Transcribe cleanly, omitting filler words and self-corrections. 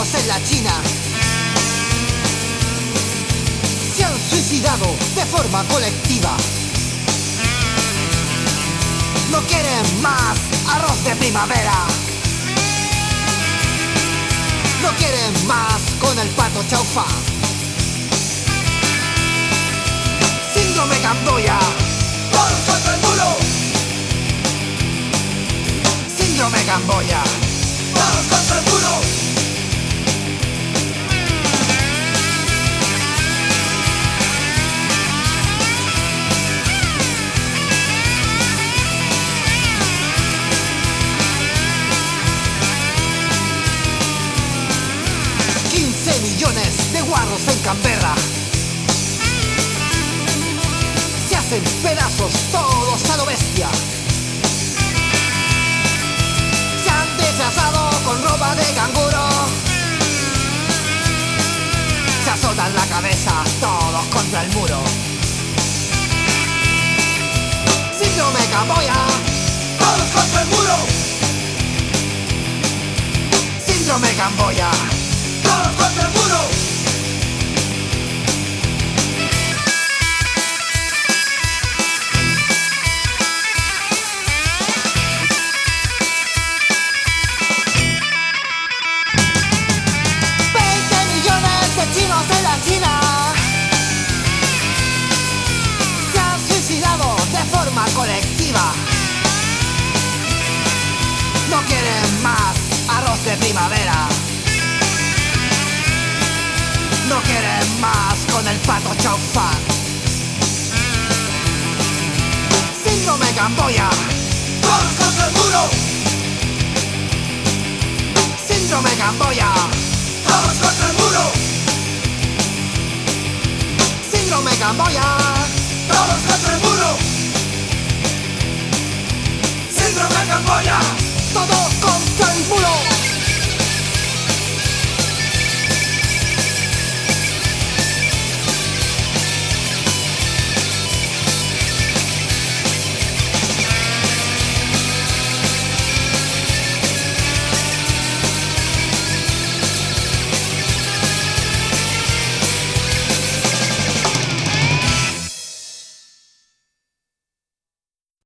vecinos en la China se han suicidado de forma colectiva. No quieren más arroz de primavera. No quieren más con el pato chaufa. Síndrome Camboya. ¡Todos contra el muro! Síndrome Camboya. ¡Todos contra el muro! Millones de guarros en Canberra se hacen pedazos todos a lo bestia. Se han disfrazado con ropa de canguro. Se azotan la cabeza todos contra el muro. Síndrome Camboya. ¡Todos contra el muro! Síndrome Camboya. ¡Todos contra el muro! Chinos en la China se han suicidado de forma colectiva. No quieren más arroz de primavera. No quieren más con el pato chow fan. Síndrome Camboya. ¡Todos contra el muro! Síndrome Camboya. ¡Todos contra el muro! Síndrome Camboya. ¡Todos contra el muro! ¡Síndrome Camboya! Todos contra el muro.